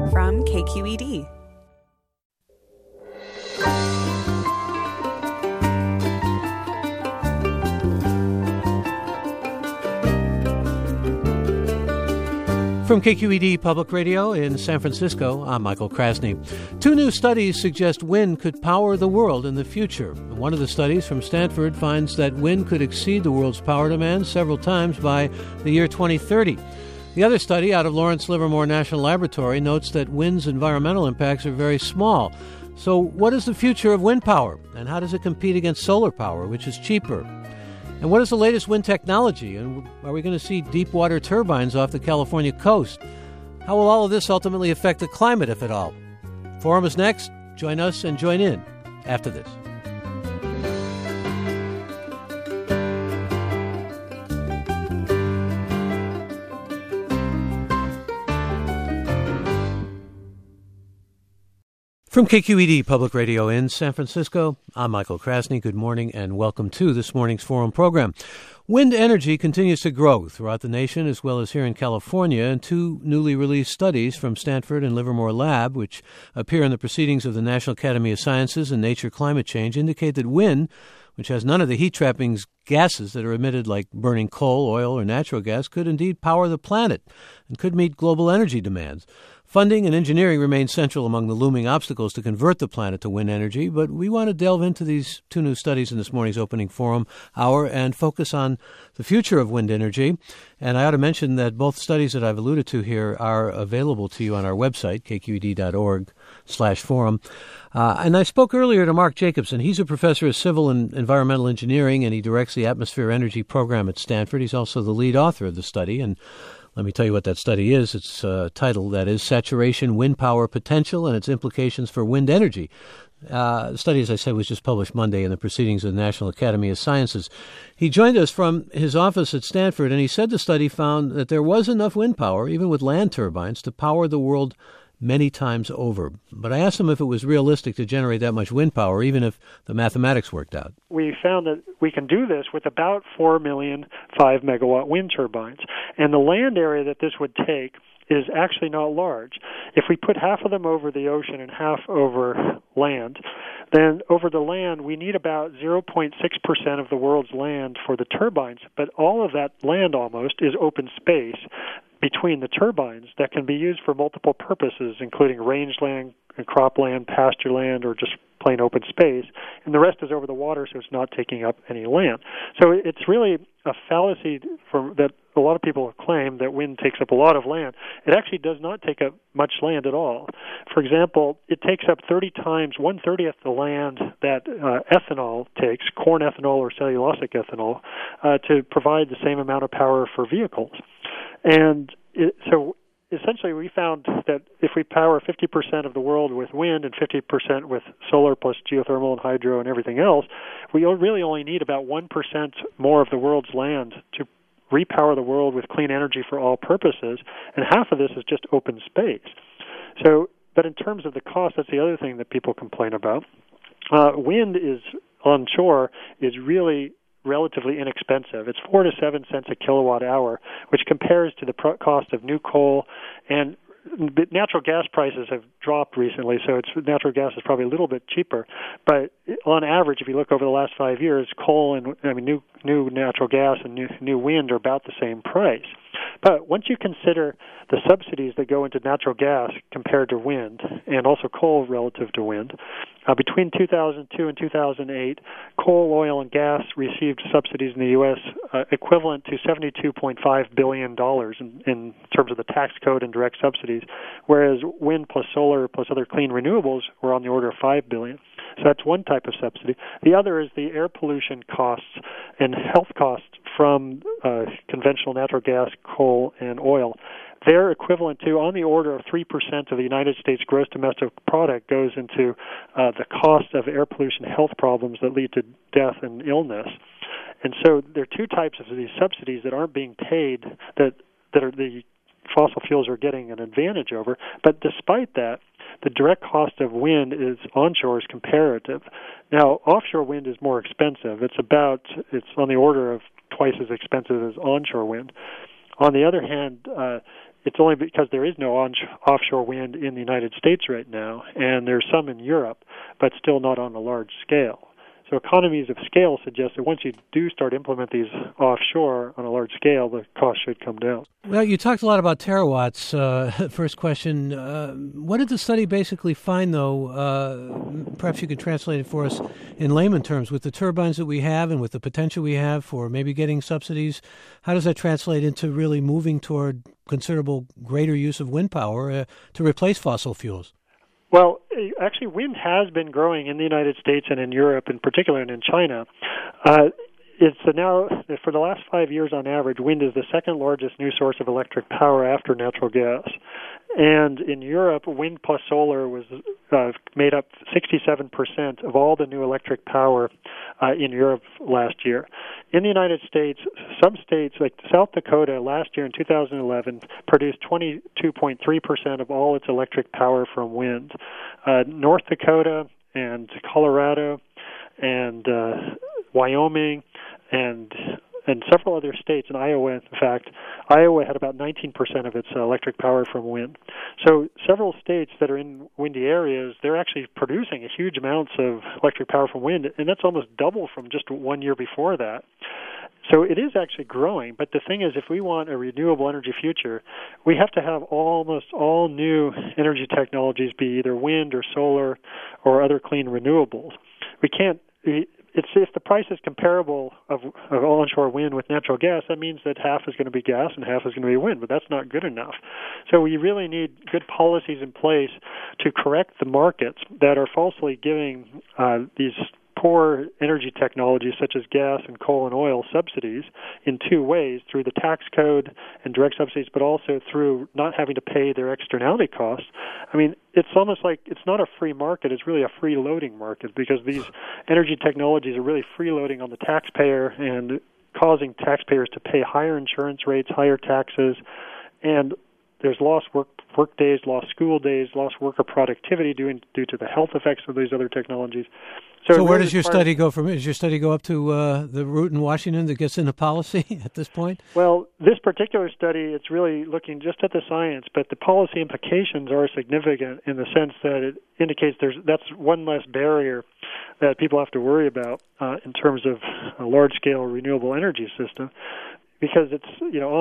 from KQED. From KQED Public Radio in San Francisco, I'm Michael Krasny. Two new studies suggest wind could power the world in the future. One of the studies from Stanford finds that wind could exceed the world's power demand several times by the year 2030. The other study out of Lawrence Livermore National Laboratory notes that wind's environmental impacts are very small. So what is the future of wind power, and how does it compete against solar power, which is cheaper? And what is the latest wind technology? And are we going to see deep water turbines off the California coast? How will all of this ultimately affect the climate, if at all? Forum is next. Join us and join in after this. From KQED Public Radio in San Francisco, I'm Michael Krasny. Good morning and welcome to this morning's Forum program. Wind energy continues to grow throughout the nation as well as here in California, and two newly released studies from Stanford and Livermore Lab, which appear in the Proceedings of the National Academy of Sciences and Nature Climate Change, indicate that wind, which has none of the heat-trapping gases that are emitted like burning coal, oil, or natural gas, could indeed power the planet and could meet global energy demands. Funding and engineering remain central among the looming obstacles to convert the planet to wind energy, but we want to delve into these two new studies in this morning's opening forum hour and focus on the future of wind energy. And I ought to mention that both studies that I've alluded to here are available to you on our website, kqed.org/forum. And I spoke earlier to Mark Jacobson. He's a professor of civil and environmental engineering, and he directs the Atmosphere Energy Program at Stanford. He's also the lead author of the study, and let me tell you what that study is. It's titled, that is, Saturation Wind Power Potential and Its Implications for Wind Energy. The study, as I said, was just published Monday in the Proceedings of the National Academy of Sciences. He joined us from his office at Stanford, and he said the study found that there was enough wind power, even with land turbines, to power the world many times over. But I asked him if it was realistic to generate that much wind power, even if the mathematics worked out. We found that we can do this with about 4 million 5-megawatt wind turbines. And the land area that this would take is actually not large. If we put half of them over the ocean and half over land, then over the land we need about 0.6% of the world's land for the turbines. But all of that land almost is open space between the turbines that can be used for multiple purposes, including rangeland, cropland, pasture land, or just plain open space, and the rest is over the water, so it's not taking up any land. So it's really a fallacy that a lot of people claim that wind takes up a lot of land. It actually does not take up much land at all. For example, it takes up 30 times, 1/30th the land that ethanol takes, corn ethanol or cellulosic ethanol, to provide the same amount of power for vehicles. And so essentially we found that if we power 50% of the world with wind and 50% with solar plus geothermal and hydro and everything else, we really only need about 1% more of the world's land to repower the world with clean energy for all purposes, and half of this is just open space. So, but in terms of the cost, that's the other thing that people complain about. Wind is onshore is really relatively inexpensive. It's 4 to 7 cents a kilowatt hour, which compares to the cost of new coal, and natural gas prices have dropped recently, so natural gas is probably a little bit cheaper. But on average, if you look over the last 5 years, coal and new natural gas and new wind are about the same price. But once you consider the subsidies that go into natural gas compared to wind, and also coal relative to wind, between 2002 and 2008, coal, oil, and gas received subsidies in the U.S. Equivalent to $72.5 billion in terms of the tax code and direct subsidies, whereas wind plus solar plus other clean renewables were on the order of $5 billion. So that's one type of subsidy. The other is the air pollution costs and health costs from conventional natural gas, coal, and oil. They're equivalent to, on the order of 3% of the United States gross domestic product goes into the cost of air pollution health problems that lead to death and illness. And so there are two types of these subsidies that aren't being paid that are the fossil fuels are getting an advantage over. But despite that, the direct cost of wind is onshore is comparative. Now, offshore wind is more expensive. It's on the order of twice as expensive as onshore wind. On the other hand, it's only because there is no offshore wind in the United States right now, and there's some in Europe, but still not on a large scale. So economies of scale suggest that once you do start implement these offshore on a large scale, the cost should come down. Well, you talked a lot about terawatts. First question, what did the study basically find, though? Perhaps you could translate it for us in layman terms. With the turbines that we have and with the potential we have for maybe getting subsidies, how does that translate into really moving toward considerable greater use of wind power to replace fossil fuels? Well, actually, wind has been growing in the United States and in Europe in particular and in China. It's now, for the last 5 years on average, wind is the second largest new source of electric power after natural gas. And in Europe, wind plus solar was made up 67% of all the new electric power in Europe last year. In the United States, some states like South Dakota last year in 2011 produced 22.3% of all its electric power from wind. North Dakota and Colorado and Wyoming and several other states, and Iowa, in fact, Iowa had about 19% of its electric power from wind. So several states that are in windy areas, they're actually producing huge amounts of electric power from wind, and that's almost double from just 1 year before that. So it is actually growing, but the thing is, if we want a renewable energy future, we have to have almost all new energy technologies be either wind or solar or other clean renewables. We can't... if the price is comparable of onshore wind with natural gas, that means that half is going to be gas and half is going to be wind, but that's not good enough. So we really need good policies in place to correct the markets that are falsely giving these poor energy technologies such as gas and coal and oil subsidies in two ways, through the tax code and direct subsidies, but also through not having to pay their externality costs. I mean, it's almost like it's not a free market, it's really a freeloading market, because these energy technologies are really freeloading on the taxpayer and causing taxpayers to pay higher insurance rates, higher taxes, and there's lost work days, lost school days, lost worker productivity due to the health effects of these other technologies. So where does your study go from? Does your study go up to the route in Washington that gets into policy at this point? Well, this particular study, it's really looking just at the science, but the policy implications are significant in the sense that it indicates that's one less barrier that people have to worry about in terms of a large-scale renewable energy system. Because it's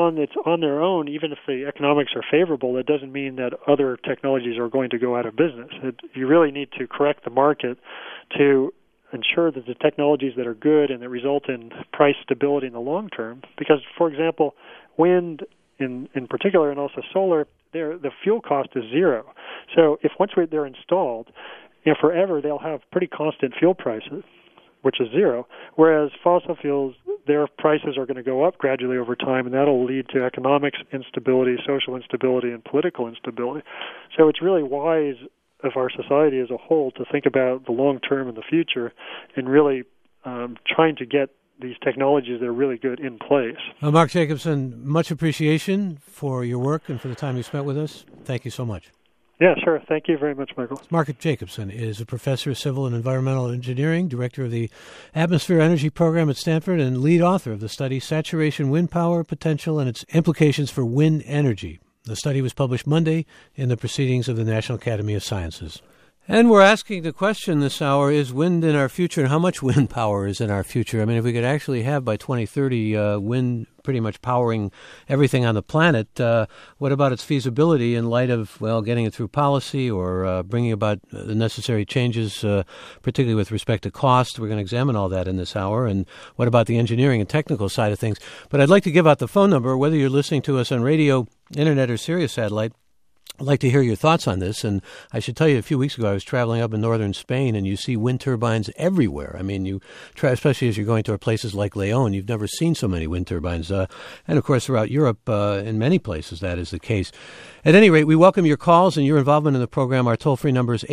on their own, even if the economics are favorable, that doesn't mean that other technologies are going to go out of business. You really need to correct the market to ensure that the technologies that are good and that result in price stability in the long term. Because, for example, wind in particular and also solar, the fuel cost is zero. So if once they're installed, forever they'll have pretty constant fuel prices, which is zero, whereas fossil fuels, their prices are going to go up gradually over time, and that'll lead to economic instability, social instability, and political instability. So it's really wise of our society as a whole to think about the long term and the future and really trying to get these technologies that are really good in place. Mark Jacobson, much appreciation for your work and for the time you spent with us. Thank you so much. Yeah, sure. Thank you very much, Michael. Mark Jacobson is a professor of civil and environmental engineering, director of the Atmosphere Energy Program at Stanford, and lead author of the study Saturation Wind Power Potential and Its Implications for Wind Energy. The study was published Monday in the Proceedings of the National Academy of Sciences. And we're asking the question this hour, is wind in our future, and how much wind power is in our future? I mean, if we could actually have by 2030 wind pretty much powering everything on the planet, what about its feasibility in light of, getting it through policy or bringing about the necessary changes, particularly with respect to cost? We're going to examine all that in this hour. And what about the engineering and technical side of things? But I'd like to give out the phone number, whether you're listening to us on radio, internet, or Sirius satellite. I'd like to hear your thoughts on this, and I should tell you, a few weeks ago I was traveling up in northern Spain, and you see wind turbines everywhere. I mean, especially as you're going to places like León, you've never seen so many wind turbines. And, of course, throughout Europe, in many places, that is the case. At any rate, we welcome your calls and your involvement in the program. Our toll-free number is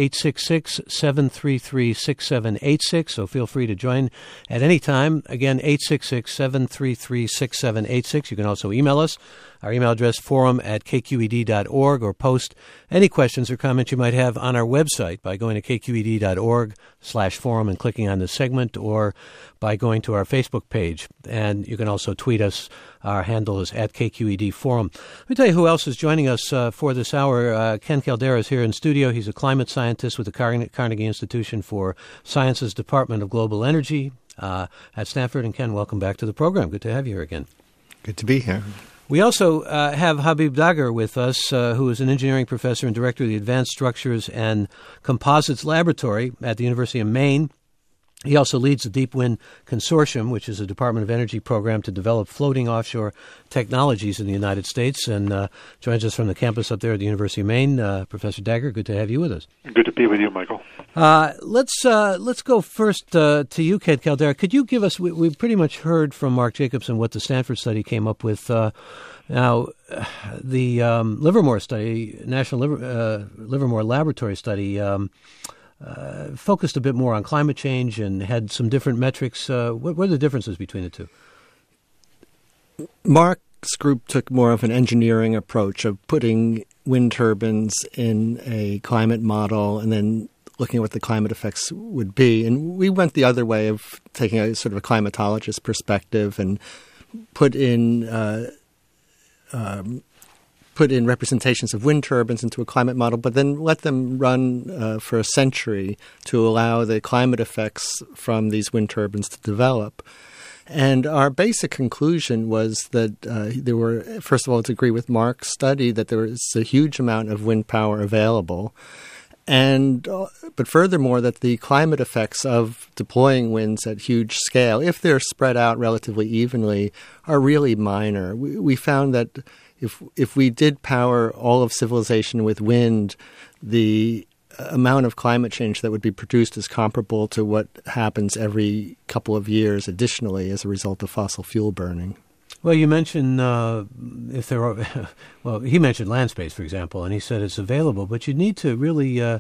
866-733-6786, so feel free to join at any time. Again, 866-733-6786. You can also email us Our email address, forum@kqed.org, or post any questions or comments you might have on our website by going to kqed.org/forum and clicking on the segment, or by going to our Facebook page. And you can also tweet us. Our handle is @KQED Forum. Let me tell you who else is joining us for this hour. Ken Caldeira is here in studio. He's a climate scientist with the Carnegie Institution for Science's Department of Global Energy at Stanford. And Ken, welcome back to the program. Good to have you here again. Good to be here. We also have Habib Dagher with us, who is an engineering professor and director of the Advanced Structures and Composites Laboratory at the University of Maine. He also leads the Deep Wind Consortium, which is a Department of Energy program to develop floating offshore technologies in the United States, and joins us from the campus up there at the University of Maine. Professor Dagher, good to have you with us. Good to be with you, Michael. Let's go first to you, Ken Caldeira. Could you give us? We pretty much heard from Mark Jacobson what the Stanford study came up with. Now, the Livermore study, National Livermore Laboratory study. Focused a bit more on climate change and had some different metrics. What are the differences between the two? Mark's group took more of an engineering approach of putting wind turbines in a climate model and then looking at what the climate effects would be. And we went the other way of taking a sort of a climatologist perspective and put in representations of wind turbines into a climate model, but then let them run for a century to allow the climate effects from these wind turbines to develop. And our basic conclusion was that there were, first of all, to agree with Mark's study, that there was a huge amount of wind power available. But furthermore, that the climate effects of deploying winds at huge scale, if they're spread out relatively evenly, are really minor. We found that if we did power all of civilization with wind, the amount of climate change that would be produced is comparable to what happens every couple of years additionally as a result of fossil fuel burning. Well, you mentioned he mentioned land space, for example, and he said it's available, but you need to really to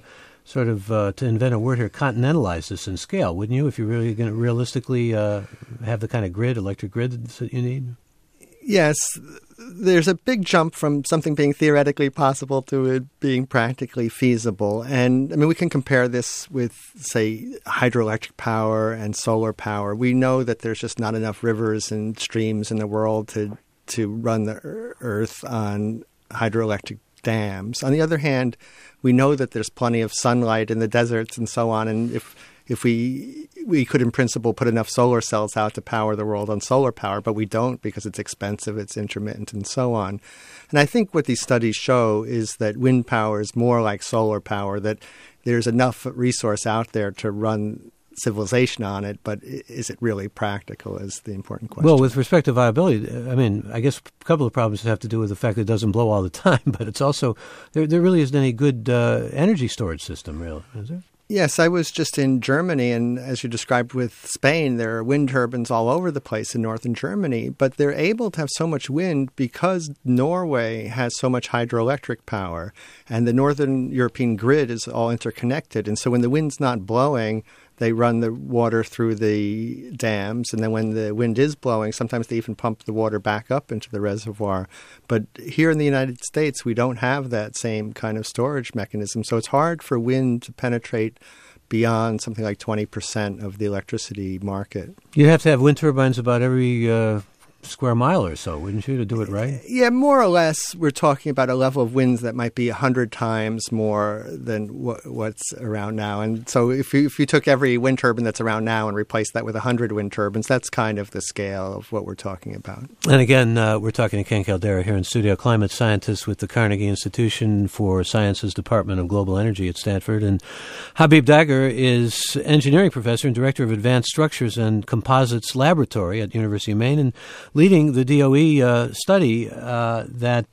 invent a word here, continentalize this in scale, wouldn't you, if you're really going to realistically have the kind of electric grid that you need? Yes, there's a big jump from something being theoretically possible to it being practically feasible. And, I mean, we can compare this with, say, hydroelectric power and solar power. We know that there's just not enough rivers and streams in the world to run the earth on hydroelectric dams. On the other hand, we know that there's plenty of sunlight in the deserts and so on. And if we could, in principle, put enough solar cells out to power the world on solar power, but we don't because it's expensive, it's intermittent, and so on. And I think what these studies show is that wind power is more like solar power, that there's enough resource out there to run civilization on it, but is it really practical is the important question. Well, with respect to viability, I mean, I guess a couple of problems have to do with the fact that it doesn't blow all the time, but it's also, there really isn't any good energy storage system, really, is there? Yes, I was just in Germany, and as you described with Spain, there are wind turbines all over the place in northern Germany, but they're able to have so much wind because Norway has so much hydroelectric power, and the northern European grid is all interconnected. And so when the wind's not blowing, they run the water through the dams, and then when the wind is blowing, sometimes they even pump the water back up into the reservoir. But here in the United States, we don't have that same kind of storage mechanism, so it's hard for wind to penetrate beyond something like 20% of the electricity market. You'd have to have wind turbines about every square mile or so, wouldn't you, to do it right? Yeah, more or less, we're talking about a level of winds that might be 100 times more than what's around now. And so if you took every wind turbine that's around now and replaced that with 100 wind turbines, that's kind of the scale of what we're talking about. And again, we're talking to Ken Caldeira here in studio, climate scientist with the Carnegie Institution for Science's Department of Global Energy at Stanford. And Habib Dagher is engineering professor and director of Advanced Structures and Composites Laboratory at the University of Maine, and leading the DOE study that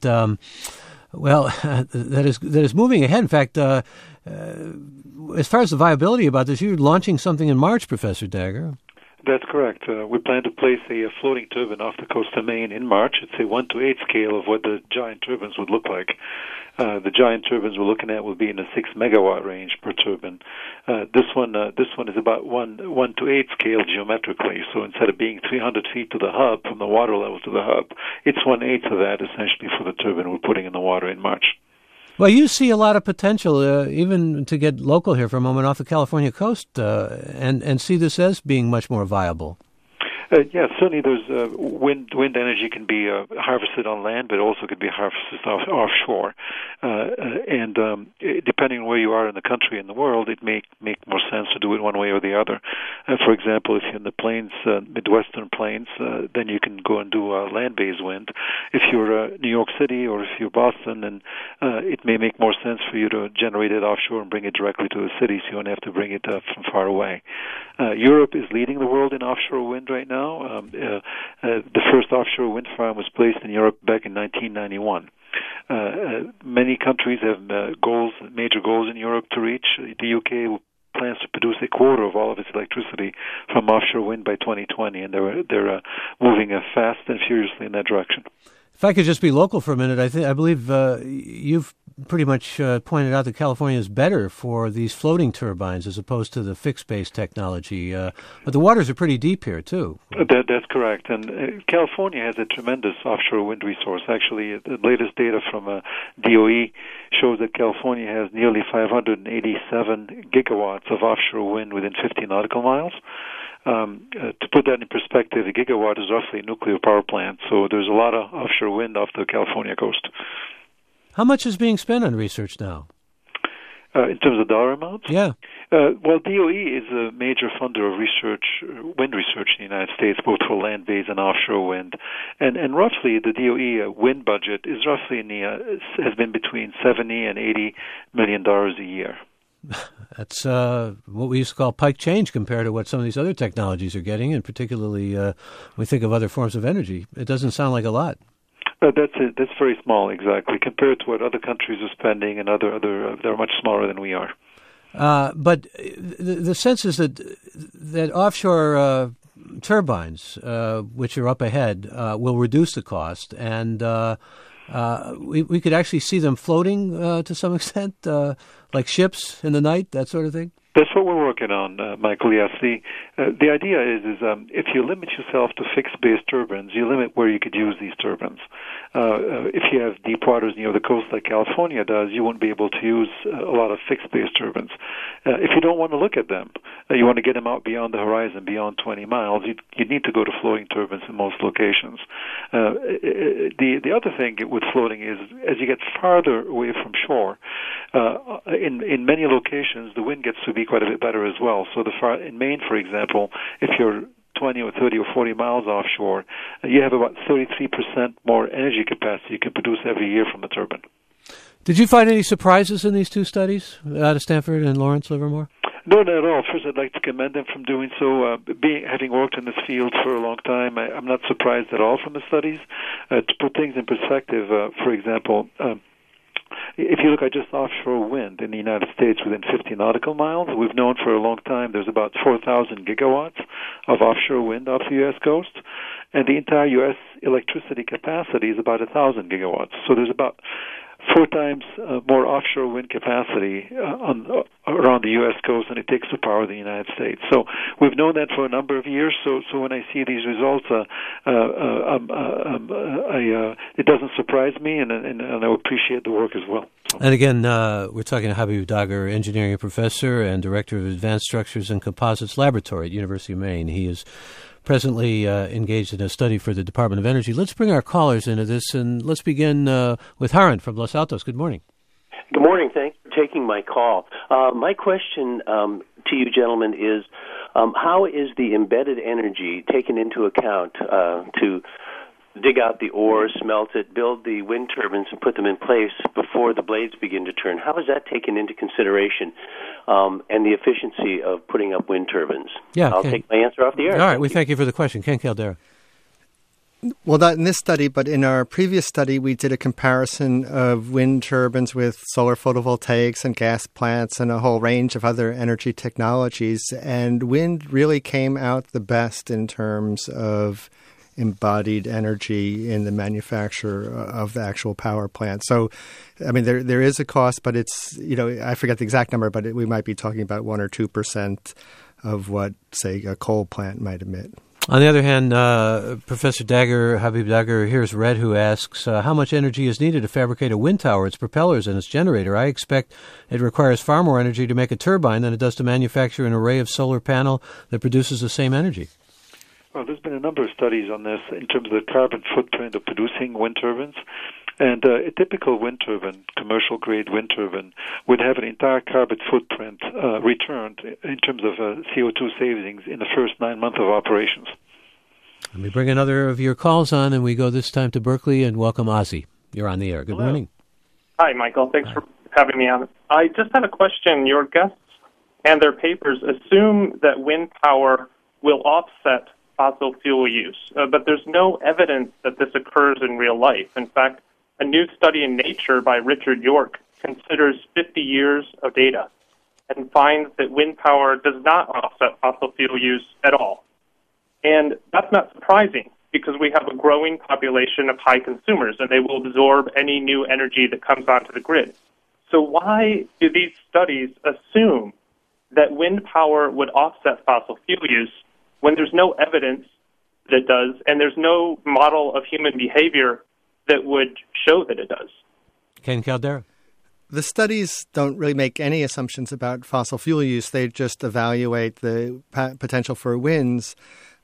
is moving ahead. In fact, as far as the viability about this, you're launching something in March, Professor Dagher. That's correct. We plan to place a floating turbine off the coast of Maine in March. It's a 1 to 8 scale of what the giant turbines would look like. The giant turbines we're looking at will be in the 6 megawatt range per turbine. This one is about 1 to 8 scale geometrically. So instead of being 300 feet to the hub, from the water level to the hub, it's 1/8 of that essentially for the turbine we're putting in the water in March. Well, you see a lot of potential, even to get local here for a moment, off the California coast, and see this as being much more viable. Yeah, certainly there's wind energy can be harvested on land, but also could be harvested offshore. And depending on where you are in the country and the world, it may make more sense to do it one way or the other. For example, if you're in the plains, Midwestern plains, then you can go and do land-based wind. If you're New York City or if you're Boston, then it may make more sense for you to generate it offshore and bring it directly to the city, so you don't have to bring it from far away. Europe is leading the world in offshore wind right now. The first offshore wind farm was placed in Europe back in 1991. Many countries have major goals in Europe to reach. The UK plans to produce a quarter of all of its electricity from offshore wind by 2020, and they're moving fast and furiously in that direction. If I could just be local for a minute, I believe you've pretty much pointed out that California is better for these floating turbines as opposed to the fixed-base technology. But the waters are pretty deep here, too. That's correct. And California has a tremendous offshore wind resource. Actually, the latest data from DOE shows that California has nearly 587 gigawatts of offshore wind within 50 nautical miles. To put that in perspective, a gigawatt is roughly a nuclear power plant, so there's a lot of offshore wind off the California coast. How much is being spent on research now? In terms of dollar amounts? Yeah. Well, DOE is a major funder of wind research in the United States, both for land-based and offshore wind. And roughly, the DOE wind budget is roughly has been between $70 and $80 million a year. That's what we used to call pike change compared to what some of these other technologies are getting, and particularly when we think of other forms of energy. It doesn't sound like a lot. That's very small, exactly, compared to what other countries are spending, and they're much smaller than we are. But the sense is that offshore turbines, which are up ahead, will reduce the cost, and we could actually see them floating to some extent, like ships in the night, that sort of thing. That's what we're working on, Michael. Yes, the idea is if you limit yourself to fixed-base turbines, you limit where you could use these turbines. If you have deep waters near the coast like California does, you won't be able to use a lot of fixed-base turbines. If you don't want to look at them, you want to get them out beyond the horizon, beyond 20 miles, you need to go to floating turbines in most locations. The other thing with floating is as you get farther away from shore, in many locations, the wind gets to be quite a bit better as well. So in Maine, for example, if you're 20 or 30 or 40 miles offshore, you have about 33% more energy capacity you can produce every year from the turbine. Did you find any surprises in these two studies out of Stanford and Lawrence Livermore? No, not at all. First, I'd like to commend them from doing so. Having worked in this field for a long time, I'm not surprised at all from the studies. To put things in perspective, for example, if you look at just offshore wind in the United States within 50 nautical miles, we've known for a long time there's about 4,000 gigawatts of offshore wind off the U.S. coast, and the entire U.S. electricity capacity is about 1,000 gigawatts. So there's about 4 times more offshore wind capacity around the U.S. coast than it takes to power the United States. So we've known that for a number of years. So when I see these results, it doesn't surprise me, and I appreciate the work as well. So. And again, we're talking to Habib Dagher, engineering professor and director of Advanced Structures and Composites Laboratory at University of Maine. He is presently engaged in a study for the Department of Energy. Let's bring our callers into this, and let's begin with Haran from Los Altos. Good morning. Good morning. Thanks for taking my call. My question to you gentlemen is, how is the embedded energy taken into account to dig out the ore, smelt it, build the wind turbines, and put them in place before the blades begin to turn? How is that taken into consideration, and the efficiency of putting up wind turbines? Yeah, I'll take my answer off the air. All right, we thank you for the question. Ken Caldera. Well, not in this study, but in our previous study, we did a comparison of wind turbines with solar photovoltaics and gas plants and a whole range of other energy technologies. And wind really came out the best in terms of embodied energy in the manufacture of the actual power plant. So, I mean, there is a cost, but it's, I forget the exact number, but we might be talking about 1 or 2% of what, say, a coal plant might emit. On the other hand, Professor Habib Dagher, here's Red, who asks, how much energy is needed to fabricate a wind tower, its propellers, and its generator? I expect it requires far more energy to make a turbine than it does to manufacture an array of solar panel that produces the same energy. Well, there's been a number of studies on this in terms of the carbon footprint of producing wind turbines. And a typical wind turbine, commercial-grade wind turbine, would have an entire carbon footprint returned in terms of CO2 savings in the first 9 months of operations. Let me bring another of your calls on, and we go this time to Berkeley and welcome Ozzy. You're on the air. Good morning. Hi, Michael. Thanks for having me on. I just had a question. Your guests and their papers assume that wind power will offset fossil fuel use, but there's no evidence that this occurs in real life. In fact, a new study in Nature by Richard York considers 50 years of data and finds that wind power does not offset fossil fuel use at all. And that's not surprising because we have a growing population of high consumers and they will absorb any new energy that comes onto the grid. So why do these studies assume that wind power would offset fossil fuel use when there's no evidence that it does and there's no model of human behavior that would show that it does? Ken Caldera. The studies don't really make any assumptions about fossil fuel use. They just evaluate the potential for winds.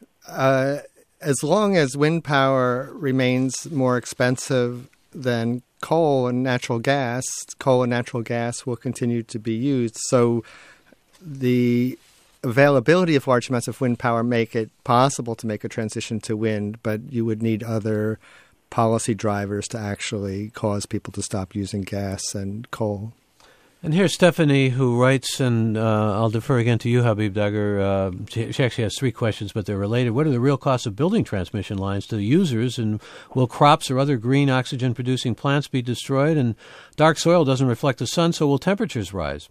As long as wind power remains more expensive than coal and natural gas will continue to be used. So the availability of large amounts of wind power make it possible to make a transition to wind, but you would need other policy drivers to actually cause people to stop using gas and coal. And here's Stephanie, who writes, and I'll defer again to you, Habib Dagher. She actually has 3 questions, but they're related. What are the real costs of building transmission lines to the users, and will crops or other green oxygen-producing plants be destroyed? And dark soil doesn't reflect the sun, so will temperatures rise?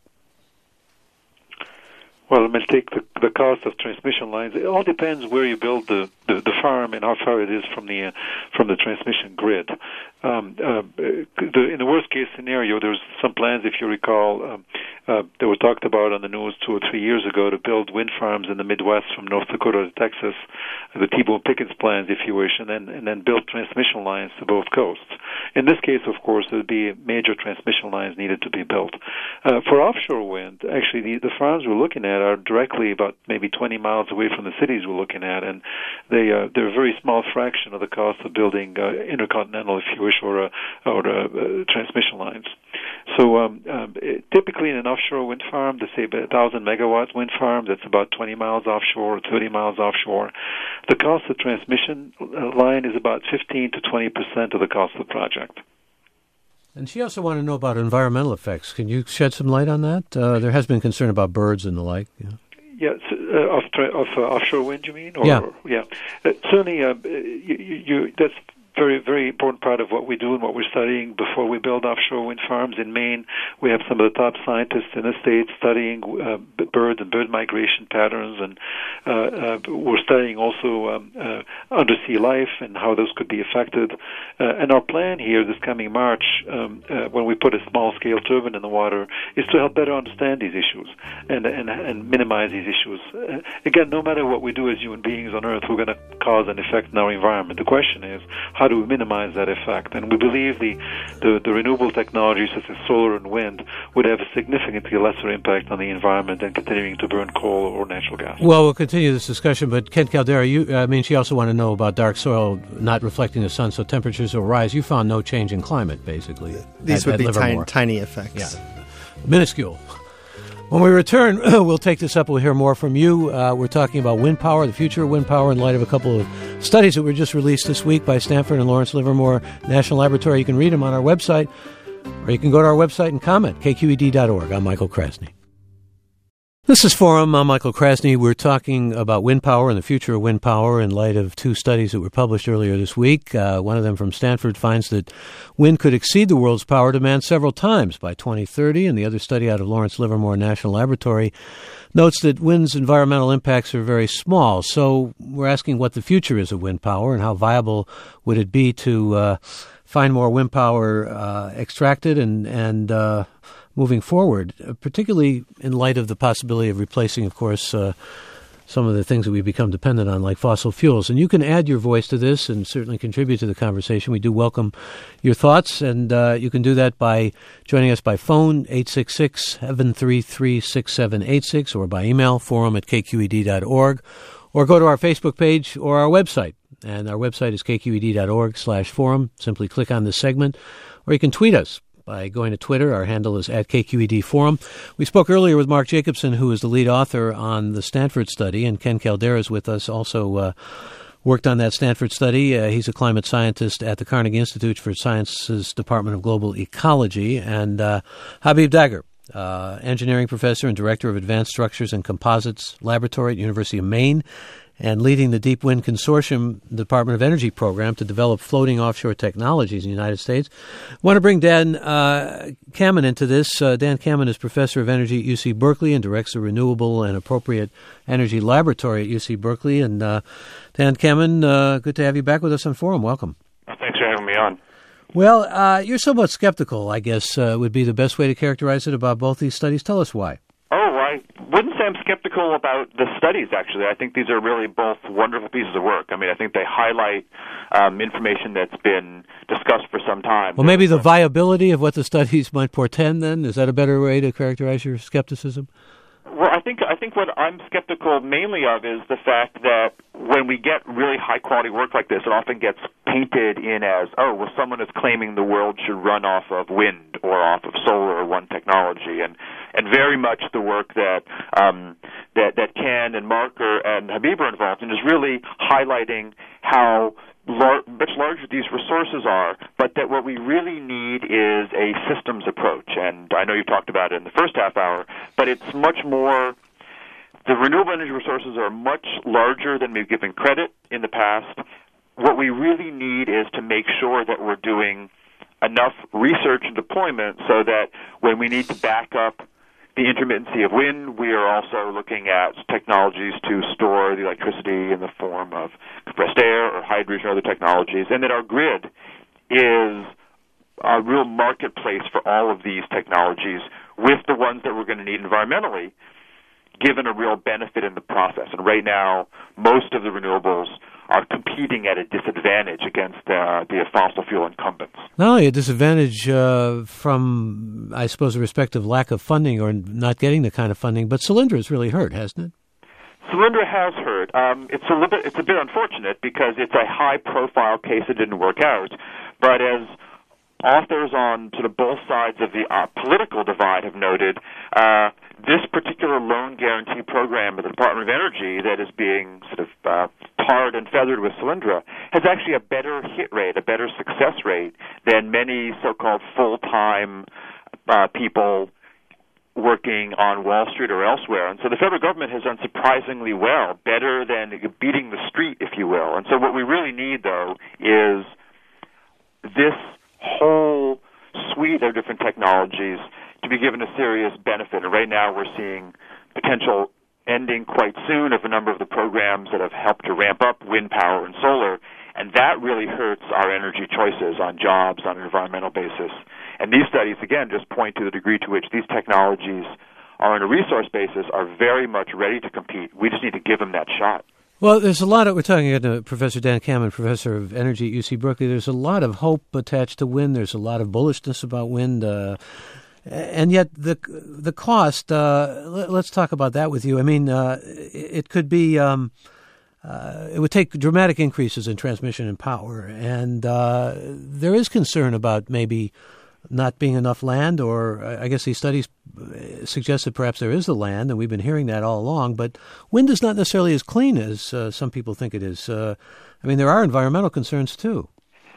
Well, I'm going to take the cost of transmission lines. It all depends where you build the farm and how far it is from the transmission grid. In the worst case scenario, there's some plans, if you recall, that were talked about on the news 2 or 3 years ago to build wind farms in the Midwest from North Dakota to Texas, the T-Bone Pickens plans, if you wish, and then build transmission lines to both coasts. In this case, of course, there would be major transmission lines needed to be built. For offshore wind, actually, the farms we're looking at are directly about maybe 20 miles away from the cities we're looking at, and they're a very small fraction of the cost of building intercontinental, if you wish, or transmission lines. So typically in an offshore wind farm, say about 1,000 megawatts wind farm, that's about 20 miles offshore, 30 miles offshore. The cost of transmission line is about 15 to 20% of the cost of the project. And she also wanted to know about environmental effects. Can you shed some light on that? There has been concern about birds and the like. Yeah. Yes, of offshore wind, you mean? Or, yeah. Certainly, that's very, very important part of what we do and what we're studying before we build offshore wind farms. In Maine, we have some of the top scientists in the state studying birds and bird migration patterns, and we're studying also undersea life and how those could be affected. And our plan here this coming March, when we put a small-scale turbine in the water, is to help better understand these issues and minimize these issues. Again, no matter what we do as human beings on Earth, we're going to cause an effect in our environment. The question is, how do we minimize that effect? And we believe the renewable technologies such as solar and wind would have a significantly lesser impact on the environment than continuing to burn coal or natural gas. Well, we'll continue this discussion, but Ken Caldera, she also wanted to know about dark soil not reflecting the sun, so temperatures will rise. You found no change in climate, basically. These would be tiny effects. Yeah. Minuscule. When we return, we'll take this up. We'll hear more from you. We're talking about wind power, the future of wind power, in light of a couple of studies that were just released this week by Stanford and Lawrence Livermore National Laboratory. You can read them on our website, or you can go to our website and comment, kqed.org. I'm Michael Krasny. This is Forum. I'm Michael Krasny. We're talking about wind power and the future of wind power in light of two studies that were published earlier this week. One of them from Stanford finds that wind could exceed the world's power demand several times by 2030, and the other study out of Lawrence Livermore National Laboratory notes that wind's environmental impacts are very small. So we're asking what the future is of wind power and how viable would it be to find more wind power extracted and moving forward, particularly in light of the possibility of replacing, of course, some of the things that we've become dependent on, like fossil fuels. And you can add your voice to this and certainly contribute to the conversation. We do welcome your thoughts, and you can do that by joining us by phone, 866-733-6786, or by email, forum@kqed.org, or go to our Facebook page or our website. And our website is kqed.org/forum. Simply click on this segment, or you can tweet us by going to Twitter. Our handle is @KQED Forum. We spoke earlier with Mark Jacobson, who is the lead author on the Stanford study, and Ken Caldera is with us, also worked on that Stanford study. He's a climate scientist at the Carnegie Institute for Sciences Department of Global Ecology. And Habib Dagher, engineering professor and director of Advanced Structures and Composites Laboratory at University of Maine, and leading the Deep Wind Consortium, the Department of Energy program to develop floating offshore technologies in the United States. I want to bring Dan Kammen into this. Dan Kammen is professor of energy at UC Berkeley and directs the Renewable and Appropriate Energy Laboratory at UC Berkeley. And Dan Kammen, good to have you back with us on Forum. Welcome. Thanks for having me on. Well, you're somewhat skeptical, I guess, would be the best way to characterize it about both these studies. Tell us why. I wouldn't say I'm skeptical about the studies, actually. I think these are really both wonderful pieces of work. I mean, I think they highlight information that's been discussed for some time. Well, maybe the viability of what the studies might portend, then? Is that a better way to characterize your skepticism? Well, I think what I'm skeptical mainly of is the fact that when we get really high-quality work like this, it often gets painted in as, someone is claiming the world should run off of wind or off of solar or one technology, and very much the work that Ken and Mark and Habib are involved in is really highlighting how much larger these resources are, but that what we really need is a systems approach. And I know you talked about it in the first half hour, but it's much more. The renewable energy resources are much larger than we've given credit in the past. What we really need is to make sure that we're doing enough research and deployment so that when we need to back up the intermittency of wind, we are also looking at technologies to store the electricity in the form of compressed air or hydrogen or other technologies, and that our grid is a real marketplace for all of these technologies with the ones that we're going to need environmentally, given a real benefit in the process. And right now, most of the renewables are competing at a disadvantage against the fossil fuel incumbents. Not only a disadvantage from, I suppose, a respective lack of funding or not getting the kind of funding, but Solyndra has really hurt, hasn't it? Solyndra has hurt. It's a bit unfortunate because it's a high-profile case that didn't work out. But as authors on sort of both sides of the political divide have noted, this particular loan guarantee program of the Department of Energy that is being sort of tarred and feathered with Solyndra has actually a better hit rate, a better success rate than many so-called full-time people working on Wall Street or elsewhere. And so the federal government has done surprisingly well, better than beating the street, if you will. And so what we really need, though, is this whole suite of different technologies to be given a serious benefit. And right now we're seeing potential ending quite soon of a number of the programs that have helped to ramp up wind power and solar, and that really hurts our energy choices on jobs on an environmental basis. And these studies, again, just point to the degree to which these technologies are on a resource basis are very much ready to compete. We just need to give them that shot. Well, there's a lot of, we're talking to Professor Dan Kammen, professor of energy at UC Berkeley. There's a lot of hope attached to wind. There's a lot of bullishness about wind. And yet the cost, let's talk about that with you. I mean, it could be, it would take dramatic increases in transmission and power. And there is concern about maybe not being enough land, or I guess these studies suggest that perhaps there is the land, and we've been hearing that all along. But wind is not necessarily as clean as some people think it is. I mean, there are environmental concerns, too.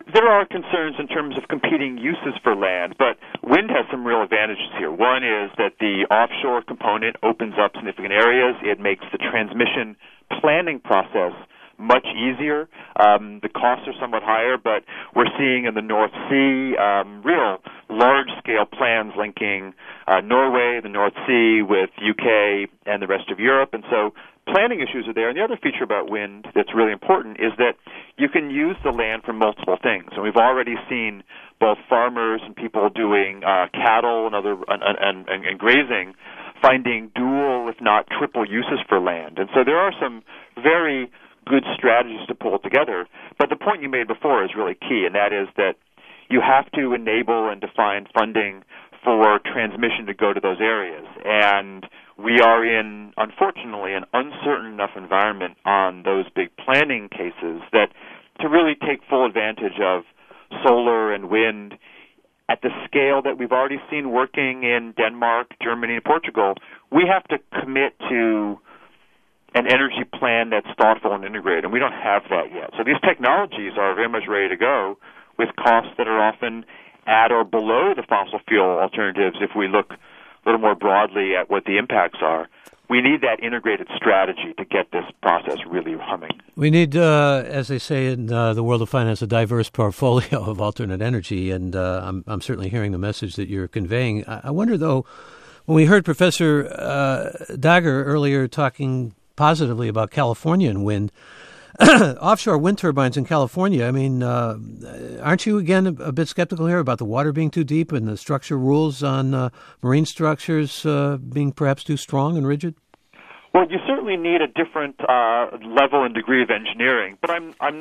there are concerns in terms of competing uses for land, but wind has some real advantages here. One is that the offshore component opens up significant areas. It makes the transmission planning process much easier. The costs are somewhat higher, but we're seeing in the North Sea real large-scale plans linking Norway, the North Sea, with UK and the rest of Europe, and so planning issues are there. And the other feature about wind that's really important is that you can use the land for multiple things. And we've already seen both farmers and people doing cattle and other and grazing finding dual, if not triple, uses for land. And so there are some very good strategies to pull together. But the point you made before is really key, and that is that you have to enable and define funding for transmission to go to those areas. And we are in, unfortunately, an uncertain enough environment on those big planning cases that to really take full advantage of solar and wind at the scale that we've already seen working in Denmark, Germany, and Portugal, we have to commit to an energy plan that's thoughtful and integrated, and we don't have that yet. So these technologies are very much ready to go with costs that are often at or below the fossil fuel alternatives if we look a little more broadly at what the impacts are. We need that integrated strategy to get this process really humming. We need, as they say in the world of finance, a diverse portfolio of alternate energy, and I'm certainly hearing the message that you're conveying. I wonder, though, when we heard Professor Dagher earlier talking positively about California and wind, offshore wind turbines in California, I mean, aren't you, again, a bit skeptical here about the water being too deep and the structure rules on marine structures being perhaps too strong and rigid? Well, you certainly need a different level and degree of engineering, but I'm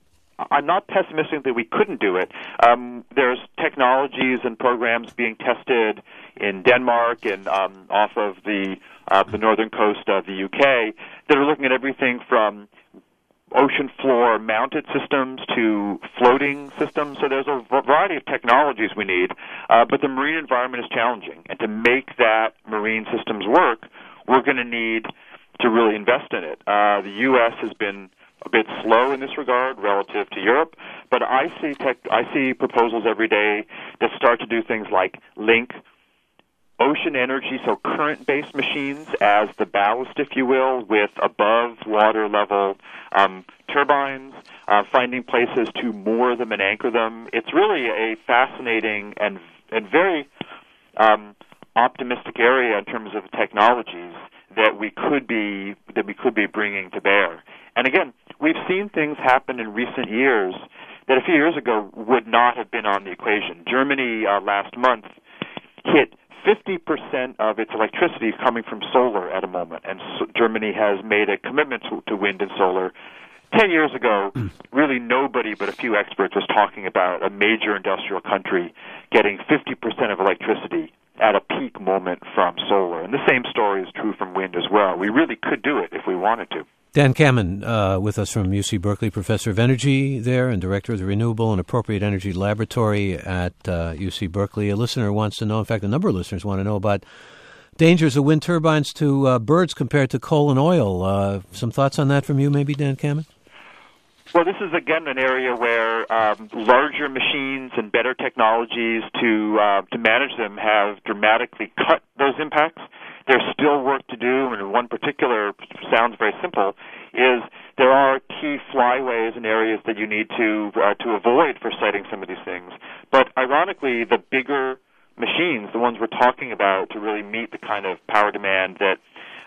not pessimistic that we couldn't do it. There's technologies and programs being tested in Denmark and off of the northern coast of the UK that are looking at everything from ocean floor mounted systems to floating systems. So there's a variety of technologies we need, but the marine environment is challenging. And to make that marine systems work, we're going to need to really invest in it. The U.S. has been a bit slow in this regard relative to Europe, but I see proposals every day that start to do things like link ocean energy, so current-based machines as the ballast, if you will, with above water level turbines, finding places to moor them and anchor them. It's really a fascinating and very optimistic area in terms of technologies that we could be bringing to bear. And again, we've seen things happen in recent years that a few years ago would not have been on the equation. Germany last month hit 50% of its electricity coming from solar at a moment, and Germany has made a commitment to wind and solar. 10 years ago, really nobody but a few experts was talking about a major industrial country getting 50% of electricity at a peak moment from solar. And the same story is true from wind as well. We really could do it if we wanted to. Dan Kammen with us from UC Berkeley, professor of energy there and director of the Renewable and Appropriate Energy Laboratory at UC Berkeley. A listener wants to know, in fact, a number of listeners want to know about dangers of wind turbines to birds compared to coal and oil. Some thoughts on that from you, maybe, Dan Kammen? Well, this is, again, an area where larger machines and better technologies to manage them have dramatically cut those impacts. There's still work to do, and one particular sounds very simple, is there are key flyways and areas that you need to avoid for siting some of these things. But ironically, the bigger machines, the ones we're talking about to really meet the kind of power demand that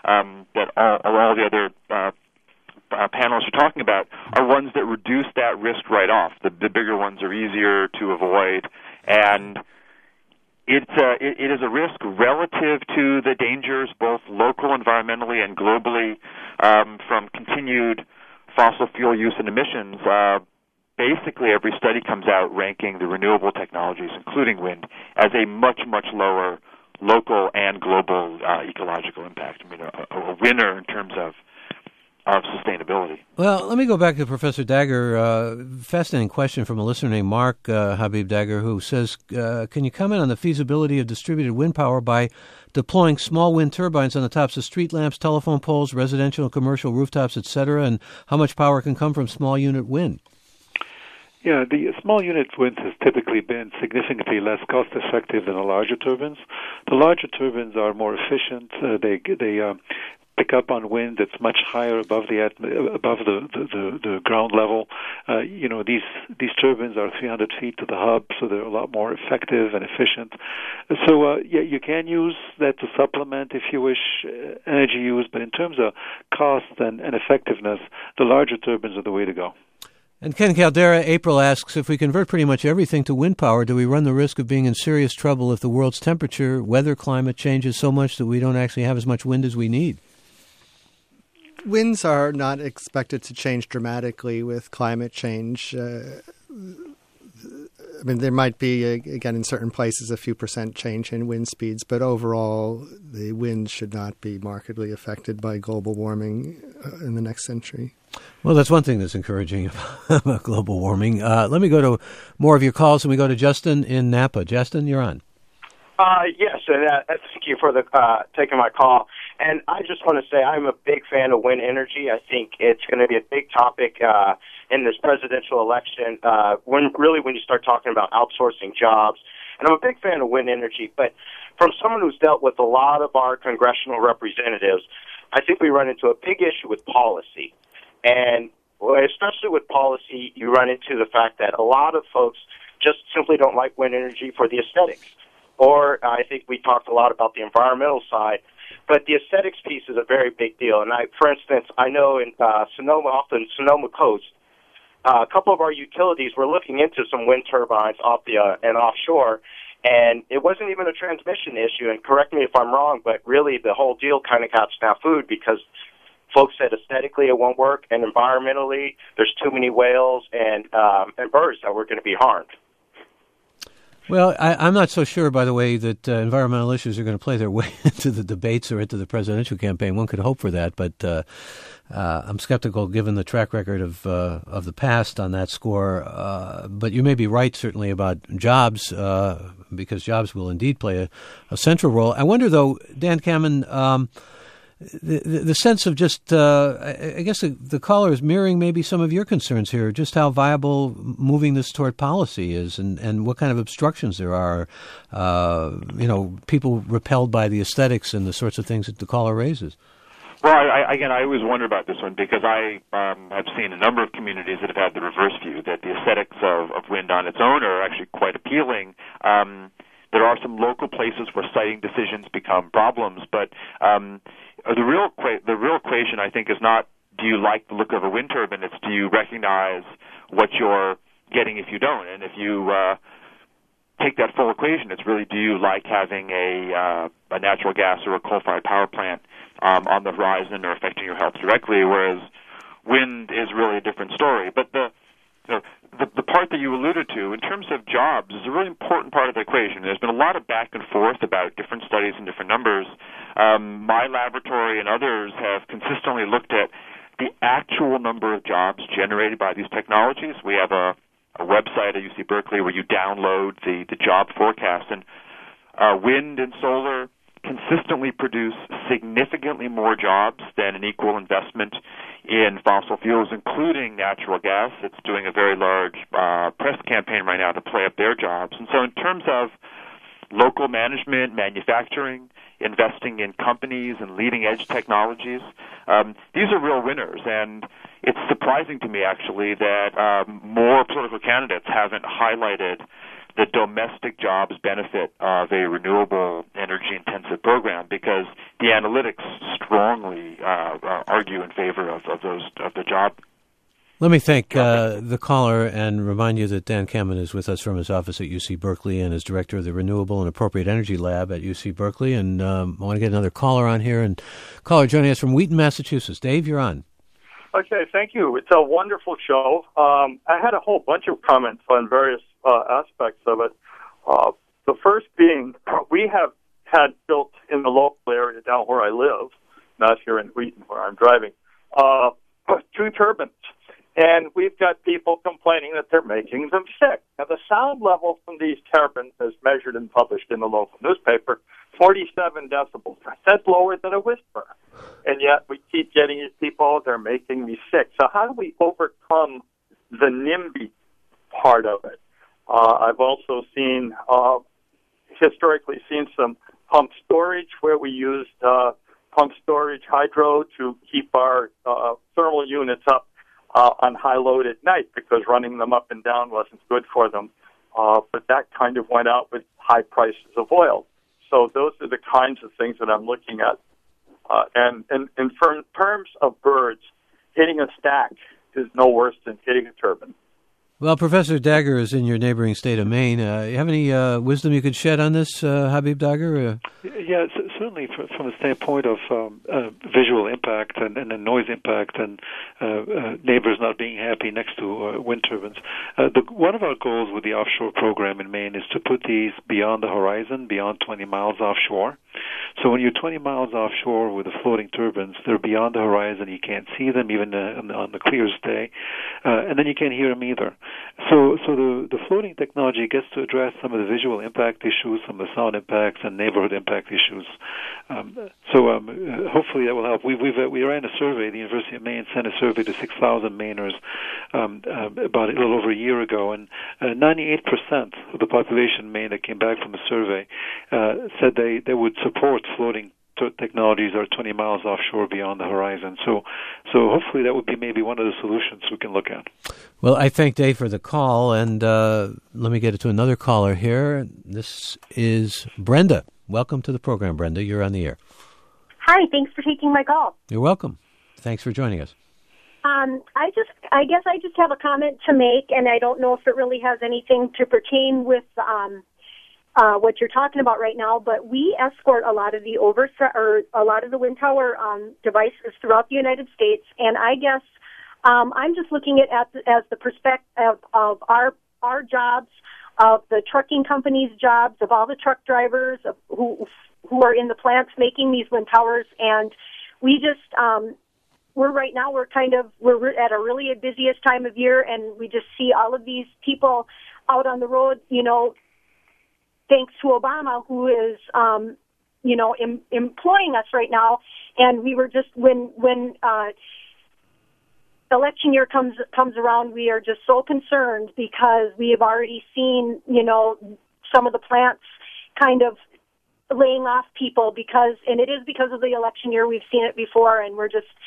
all the other panels are talking about, are ones that reduce that risk right off. The bigger ones are easier to avoid, and it is a risk relative to the dangers, both local, environmentally, and globally, from continued fossil fuel use and emissions. Basically, every study comes out ranking the renewable technologies, including wind, as a much, much lower local and global ecological impact. I mean, a winner in terms of sustainability. Well, let me go back to Professor Dagher. Fascinating question from a listener named Mark Habib Dagher, who says, can you comment on the feasibility of distributed wind power by deploying small wind turbines on the tops of street lamps, telephone poles, residential and commercial rooftops, etc., and how much power can come from small unit wind? Yeah, the small unit wind has typically been significantly less cost-effective than the larger turbines. The larger turbines are more efficient. They pick up on wind that's much higher above the ground level. These turbines are 300 feet to the hub, so they're a lot more effective and efficient. So you can use that to supplement, if you wish, energy use. But in terms of cost and effectiveness, the larger turbines are the way to go. And Ken Caldera, April asks, if we convert pretty much everything to wind power, do we run the risk of being in serious trouble if the world's temperature, weather, climate changes so much that we don't actually have as much wind as we need? Winds are not expected to change dramatically with climate change. There might be, again, in certain places, a few % change in wind speeds, but overall, the winds should not be markedly affected by global warming in the next century. Well, that's one thing that's encouraging about global warming. Let me go to more of your calls, and we go to Justin in Napa. Justin, you're on. Yes, and thank you for taking my call. And I just want to say I'm a big fan of wind energy. I think it's going to be a big topic in this presidential election when you start talking about outsourcing jobs. And I'm a big fan of wind energy, but from someone who's dealt with a lot of our congressional representatives, I think we run into a big issue with policy. And especially with policy, you run into the fact that a lot of folks just simply don't like wind energy for the aesthetics. Or I think we talked a lot about the environmental side, but the aesthetics piece is a very big deal. And for instance, I know in Sonoma Coast, a couple of our utilities were looking into some wind turbines and offshore, and it wasn't even a transmission issue. And correct me if I'm wrong, but really the whole deal kind of got snafu'd because folks said aesthetically it won't work, and environmentally there's too many whales and birds that were going to be harmed. Well, I'm not so sure, by the way, that environmental issues are going to play their way into the debates or into the presidential campaign. One could hope for that, but I'm skeptical given the track record of the past on that score. But you may be right, certainly, about jobs, because jobs will indeed play a central role. I wonder, though, Dan Kammen, the sense of just, I guess the caller is mirroring maybe some of your concerns here, just how viable moving this toward policy is and what kind of obstructions there are, people repelled by the aesthetics and the sorts of things that the caller raises. Well, I always wonder about this one because I have seen a number of communities that have had the reverse view, that the aesthetics of wind on its own are actually quite appealing. There are some local places where siting decisions become problems, but the real equation, I think, is not do you like the look of a wind turbine, it's do you recognize what you're getting if you don't. And if you take that full equation, it's really do you like having a natural gas or a coal-fired power plant on the horizon or affecting your health directly, whereas wind is really a different story. But the part that you alluded to, in terms of jobs, is a really important part of the equation. There's been a lot of back and forth about different studies and different numbers. My laboratory and others have consistently looked at the actual number of jobs generated by these technologies. We have a website at UC Berkeley where you download the job forecast, and wind and solar consistently produce significantly more jobs than an equal investment in fossil fuels, including natural gas. It's doing a very large press campaign right now to play up their jobs. And so in terms of local management, manufacturing, investing in companies and leading-edge technologies, these are real winners. And it's surprising to me, actually, that more political candidates haven't highlighted the domestic jobs benefit of a renewable energy-intensive program, because the analytics strongly argue in favor of the job. Let me thank the caller and remind you that Dan Kammen is with us from his office at UC Berkeley and is director of the Renewable and Appropriate Energy Lab at UC Berkeley. And I want to get another caller on here. And caller joining us from Wheaton, Massachusetts. Dave, you're on. Okay, thank you. It's a wonderful show. I had a whole bunch of comments on various aspects of it. The first being, we have had built in the local area down where I live, not here in Wheaton where I'm driving, 2 turbines. And we've got people complaining that they're making them sick. Now, the sound level from these turbines is measured and published in the local newspaper, 47 decibels. That's lower than a whisper. And yet we keep getting these people, they're making me sick. So how do we overcome the NIMBY part of it. I've also historically seen some pump storage where we used pump storage hydro to keep our thermal units up on high load at night because running them up and down wasn't good for them. But that kind of went out with high prices of oil. So those are the kinds of things that I'm looking at. And in terms of birds, hitting a stack is no worse than hitting a turbine. Well, Professor Dagher is in your neighboring state of Maine. You have any wisdom you could shed on this, Habib Dagher? Yeah, certainly from the standpoint of visual impact and the noise impact and neighbors not being happy next to wind turbines. One of our goals with the offshore program in Maine is to put these beyond the horizon, beyond 20 miles offshore. So when you're 20 miles offshore with the floating turbines, they're beyond the horizon. You can't see them even on the clearest day, and then you can't hear them either. So the floating technology gets to address some of the visual impact issues, some of the sound impacts, and neighborhood impact issues. Hopefully that will help. We ran a survey. The University of Maine sent a survey to 6,000 Mainers about a little over a year ago, and 98% of the population in Maine that came back from the survey said they would support floating technologies are 20 miles offshore beyond the horizon. So hopefully that would be maybe one of the solutions we can look at. Well, I thank Dave for the call, and let me get it to another caller here. This is Brenda. Welcome to the program, Brenda. You're on the air. Hi, thanks for taking my call. You're welcome. Thanks for joining us. I guess I just have a comment to make, and I don't know if it really has anything to pertain with what you're talking about right now, but we escort a lot of the wind tower devices throughout the United States, and I guess I'm just looking at as the perspective of our jobs, of the trucking companies' jobs, of all the truck drivers who are in the plants making these wind towers, and we just we're at a really busiest time of year, and we just see all of these people out on the road, thanks to Obama, who is, employing us right now. And we were just, when election year comes around, we are just so concerned because we have already seen, some of the plants kind of laying off people and it is because of the election year. We've seen it before, and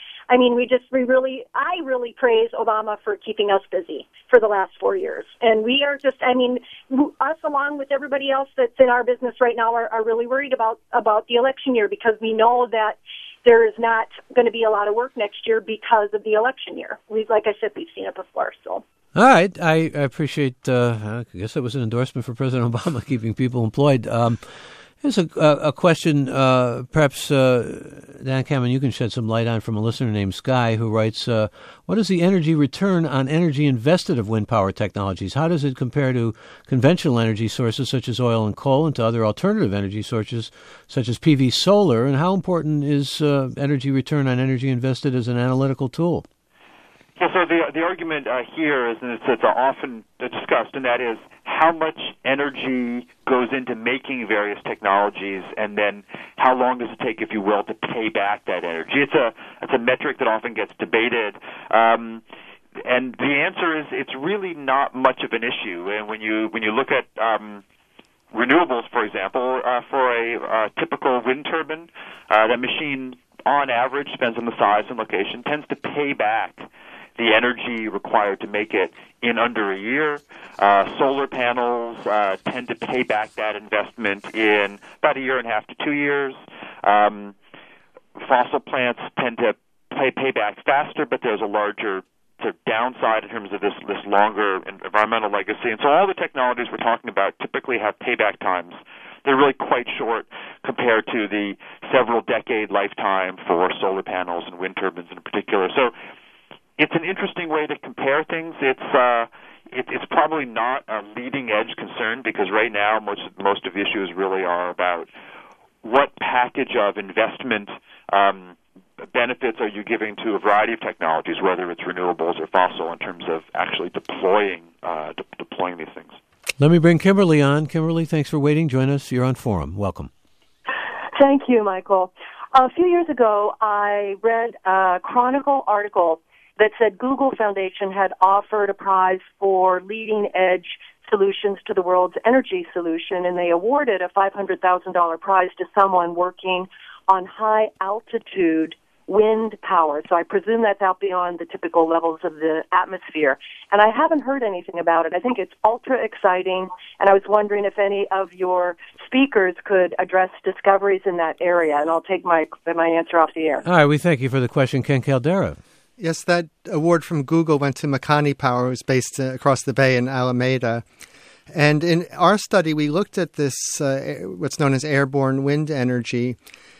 I really praise Obama for keeping us busy for the last 4 years. And we are just, us along with everybody else that's in our business right now are really worried about the election year because we know that there is not going to be a lot of work next year because of the election year. Like I said, we've seen it before, so. All right. I appreciate, I guess that was an endorsement for President Obama, keeping people employed. Here's a question, perhaps, Dan Cameron, you can shed some light on from a listener named Sky who writes, what is the energy return on energy invested of wind power technologies? How does it compare to conventional energy sources such as oil and coal and to other alternative energy sources such as PV solar? And how important is energy return on energy invested as an analytical tool? Yeah, so the argument here is, and it's often discussed, and that is how much energy goes into making various technologies, and then how long does it take, if you will, to pay back that energy? It's a metric that often gets debated, and the answer is it's really not much of an issue. And when you look at renewables, for example, for a typical wind turbine, that machine, on average, depends on the size and location, tends to pay back the energy required to make it in under a year. Solar panels tend to pay back that investment in about 1.5 to 2 years. Fossil plants tend to pay back faster, but there's a larger downside in terms of this longer environmental legacy. And so all the technologies we're talking about typically have payback times. They're really quite short compared to the several decade lifetime for solar panels and wind turbines in particular. So it's an interesting way to compare things. It's probably not a leading-edge concern because right now most of the issues really are about what package of investment benefits are you giving to a variety of technologies, whether it's renewables or fossil, in terms of actually deploying these things. Let me bring Kimberly on. Kimberly, thanks for waiting. Join us. You're on Forum. Welcome. Thank you, Michael. A few years ago, I read a Chronicle article that said Google Foundation had offered a prize for leading edge solutions to the world's energy solution, and they awarded a $500,000 prize to someone working on high altitude wind power. So I presume that's out beyond the typical levels of the atmosphere. And I haven't heard anything about it. I think it's ultra exciting, and I was wondering if any of your speakers could address discoveries in that area, and I'll take my answer off the air. All right, we thank you for the question, Ken Caldera. Yes, that award from Google went to Makani Power, who's based across the bay in Alameda. And in our study, we looked at this, what's known as airborne wind energy,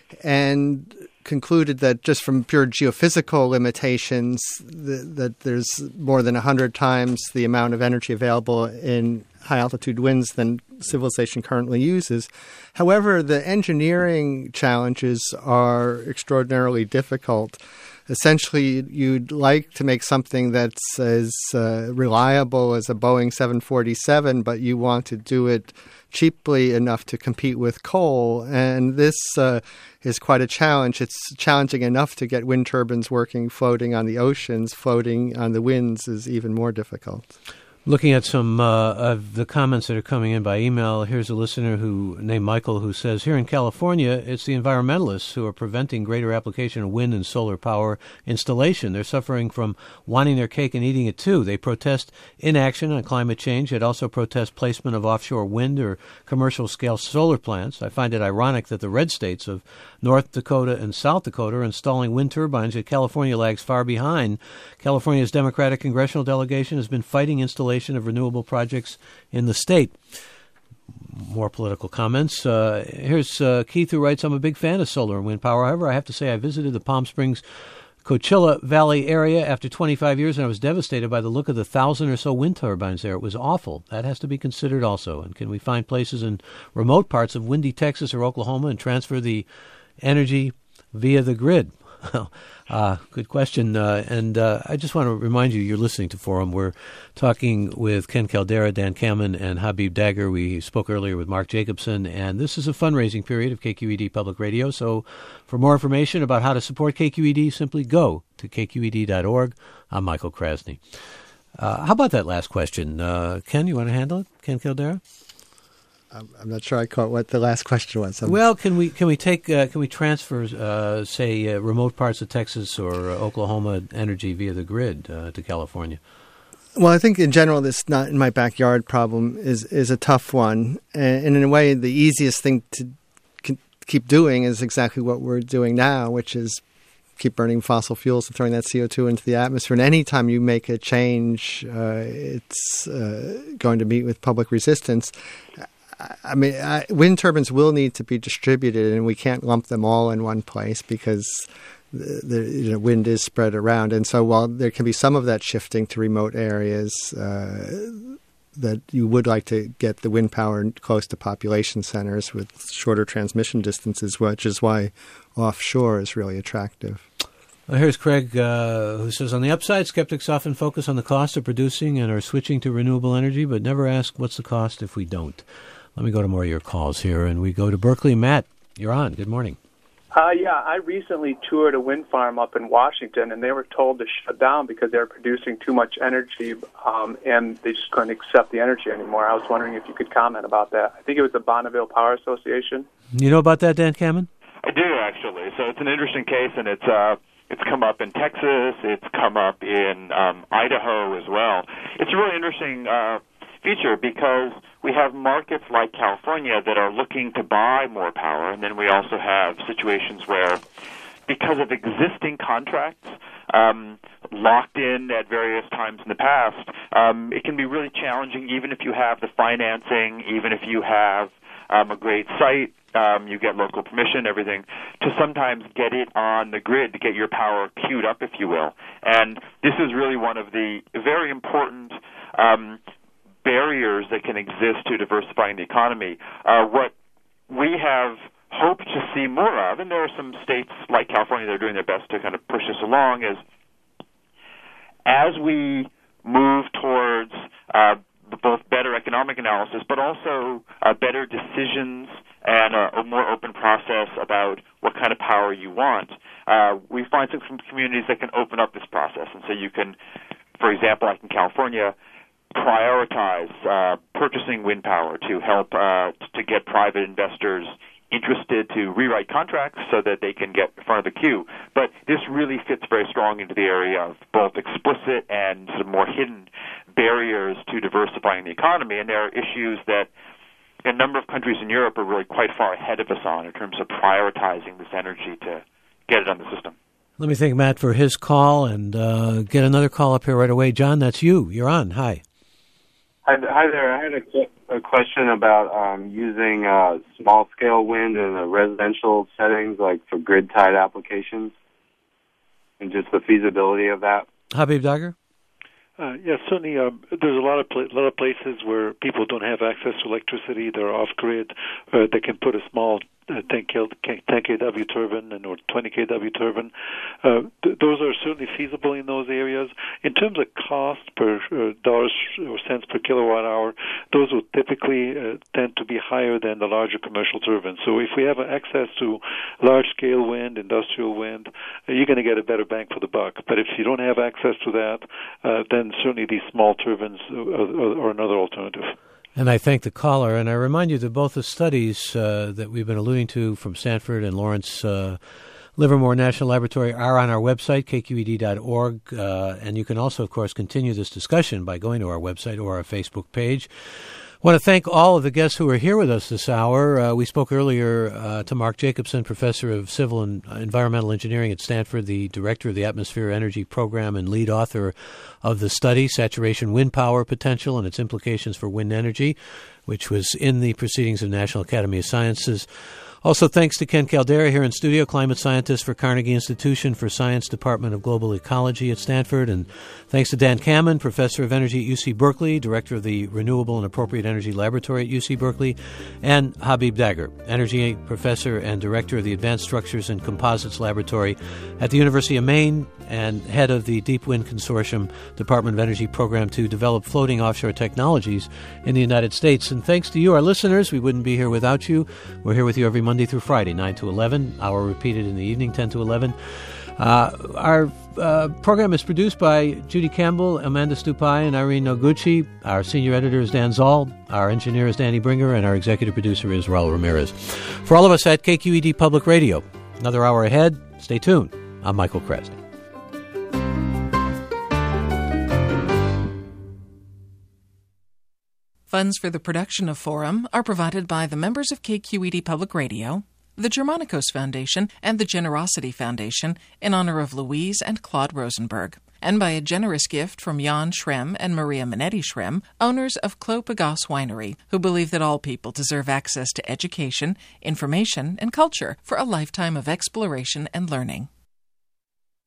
and concluded that just from pure geophysical limitations, that there's more than 100 times the amount of energy available in high-altitude winds than civilization currently uses. However, the engineering challenges are extraordinarily difficult. Essentially, you'd like to make something that's as reliable as a Boeing 747, but you want to do it cheaply enough to compete with coal. And this is quite a challenge. It's challenging enough to get wind turbines working, floating on the oceans. Floating on the winds is even more difficult. Looking at some of the comments that are coming in by email, here's a listener named Michael who says, here in California, it's the environmentalists who are preventing greater application of wind and solar power installation. They're suffering from wanting their cake and eating it too. They protest inaction on climate change. They'd also protest placement of offshore wind or commercial-scale solar plants. I find it ironic that the red states of North Dakota and South Dakota are installing wind turbines, yet California lags far behind. California's Democratic congressional delegation has been fighting installation of renewable projects in the state. More political comments. Here's Keith, who writes, I'm a big fan of solar and wind power. However, I have to say I visited the Palm Springs Coachella Valley area after 25 years, and I was devastated by the look of the 1,000 or so wind turbines there. It was awful. That has to be considered also. And can we find places in remote parts of windy Texas or Oklahoma and transfer the energy via the grid? Good question. And I just want to remind you, you're listening to Forum. We're talking with Ken Caldera, Dan Kammen, and Habib Dagher. We spoke earlier with Mark Jacobson, and this is a fundraising period of KQED Public Radio. So for more information about how to support KQED, simply go to kqed.org. I'm Michael Krasny. How about that last question? Ken, you want to handle it? Ken Caldera? I'm not sure I caught what the last question was. Well, can we transfer, say, remote parts of Texas or Oklahoma energy via the grid to California? Well, I think in general, this not in my backyard problem is a tough one. And in a way, the easiest thing to keep doing is exactly what we're doing now, which is keep burning fossil fuels and throwing that CO2 into the atmosphere. And anytime you make a change, it's going to meet with public resistance. I mean, wind turbines will need to be distributed, and we can't lump them all in one place because the wind is spread around. And so while there can be some of that shifting to remote areas, that you would like to get the wind power close to population centers with shorter transmission distances, which is why offshore is really attractive. Here's Craig, who says, on the upside, skeptics often focus on the cost of producing and are switching to renewable energy, but never ask what's the cost if we don't. Let me go to more of your calls here, and we go to Berkeley. Matt, you're on. Good morning. Yeah, I recently toured a wind farm up in Washington, and they were told to shut down because they were producing too much energy, and they just couldn't accept the energy anymore. I was wondering if you could comment about that. I think it was the Bonneville Power Association. You know about that, Dan Kammen? I do, actually. So it's an interesting case, and it's come up in Texas. It's come up in Idaho as well. It's a really interesting feature because we have markets like California that are looking to buy more power, and then we also have situations where, because of existing contracts locked in at various times in the past, it can be really challenging even if you have the financing, even if you have a great site, you get local permission, everything, to sometimes get it on the grid, to get your power queued up, if you will. And this is really one of the very important barriers that can exist to diversifying the economy. What we have hoped to see more of, and there are some states like California that are doing their best to kind of push this along, is as we move towards both better economic analysis, but also better decisions and a more open process about what kind of power you want, we find some communities that can open up this process. And so you can, for example, like in California, prioritize purchasing wind power to help to get private investors interested to rewrite contracts so that they can get in front of the queue. But this really fits very strong into the area of both explicit and sort of more hidden barriers to diversifying the economy. And there are issues that a number of countries in Europe are really quite far ahead of us on in terms of prioritizing this energy to get it on the system. Let me thank Matt for his call and get another call up here right away. John, that's you. You're on. Hi. Hi there. I had a question about using small-scale wind in the residential settings, like for grid-tied applications, and just the feasibility of that. Habib Dagher? Yes, certainly. There's a lot of places where people don't have access to electricity. They're off-grid. They can put a small 10 kW turbine or 20 kW turbine. Those are certainly feasible in those areas. In terms of cost per dollars or cents per kilowatt hour, those will typically tend to be higher than the larger commercial turbines. So if we have access to large-scale wind, industrial wind, you're going to get a better bang for the buck. But if you don't have access to that, then certainly these small turbines are another alternative. And I thank the caller, and I remind you that both the studies that we've been alluding to from Stanford and Lawrence Livermore National Laboratory are on our website, kqed.org, and you can also, of course, continue this discussion by going to our website or our Facebook page. I want to thank all of the guests who are here with us this hour. We spoke earlier to Mark Jacobson, professor of civil and environmental engineering at Stanford, the director of the Atmosphere Energy Program and lead author of the study, Saturation Wind Power Potential and Its Implications for Wind Energy, which was in the Proceedings of National Academy of Sciences. Also, thanks to Ken Caldera here in studio, climate scientist for Carnegie Institution for Science Department of Global Ecology at Stanford. And thanks to Dan Kamen, professor of energy at UC Berkeley, director of the Renewable and Appropriate Energy Laboratory at UC Berkeley, and Habib Dagher, energy professor and director of the Advanced Structures and Composites Laboratory at the University of Maine and head of the Deep Wind Consortium Department of Energy program to develop floating offshore technologies in the United States. And thanks to you, our listeners, we wouldn't be here without you. We're here with you every Monday through Friday, 9 to 11, hour repeated in the evening, 10 to 11. Our program is produced by Judy Campbell, Amanda Stupai, and Irene Noguchi. Our senior editor is Dan Zoll. Our engineer is Danny Bringer, and our executive producer is Raul Ramirez. For all of us at KQED Public Radio, another hour ahead. Stay tuned. I'm Michael Krasny. Funds for the production of Forum are provided by the members of KQED Public Radio, the Germanicos Foundation, and the Generosity Foundation in honor of Louise and Claude Rosenberg, and by a generous gift from Jan Schrem and Maria Minetti Schrem, owners of Clos Pegase Winery, who believe that all people deserve access to education, information, and culture for a lifetime of exploration and learning.